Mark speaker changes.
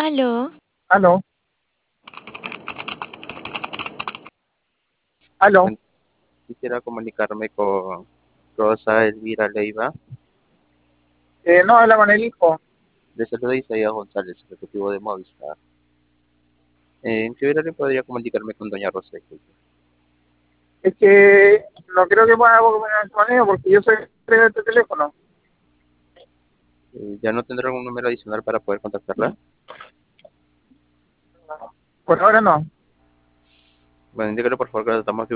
Speaker 1: Aló,
Speaker 2: Aló, aló.
Speaker 3: Bueno, quisiera comunicarme con Rosa Elvira Leiva.
Speaker 2: No, habla con el hijo.
Speaker 3: Le saluda Isaías González, ejecutivo de Movistar. ¿En qué horario podría comunicarme con doña Rosa? Disculpe.
Speaker 2: Es que no creo que pueda comunicar con ellos porque yo soy de este teléfono.
Speaker 3: ¿Ya no tendrá algún número adicional para poder contactarla?
Speaker 2: Por ahora no.
Speaker 3: Bueno, indíquele por favor que la tratamos de